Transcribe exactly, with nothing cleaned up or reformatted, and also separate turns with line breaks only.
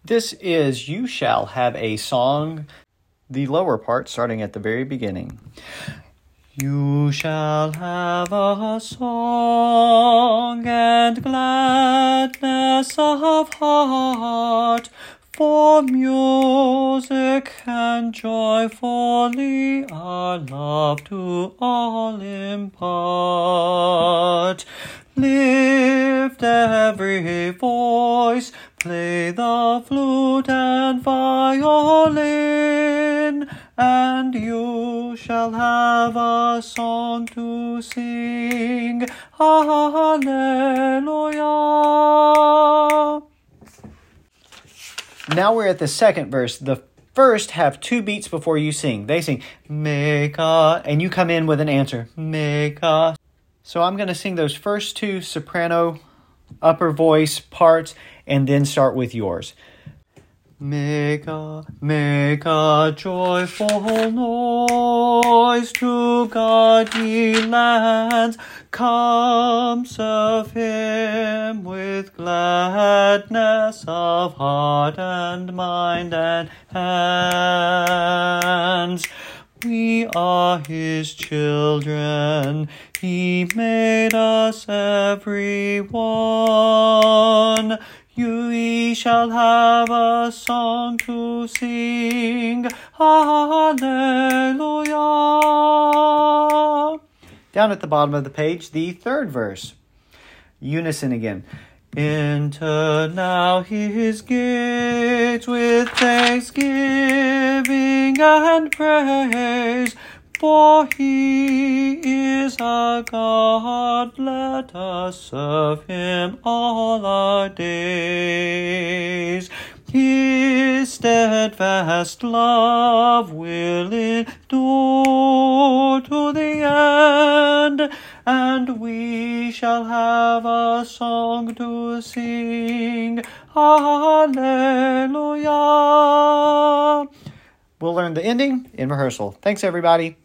This is You Shall Have a Song, the lower part starting at the very beginning. You shall have a song and gladness of heart, for music and joyfully our love to all impart. Lift every voice, play the flute and violin, and you shall have a song to sing. Hallelujah. Now we're at the second verse. The first have two beats before you sing. They sing, make a, and you come in with an answer, make a. So I'm going to sing those first two soprano upper voice parts and then start with yours. Make a, make a joyful noise to God, ye lands. Come serve him with gladness of heart and mind and hands. We are his children, he made us every one. You shall have a song to sing. Hallelujah. Down at the bottom of the page, the third verse. Unison again. Enter now his gates with thanksgiving and praise, for he is our God. Let us serve him all our days. His steadfast love will endure to the end, and we shall have a song to sing. Hallelujah. We'll learn the ending in rehearsal. Thanks, everybody.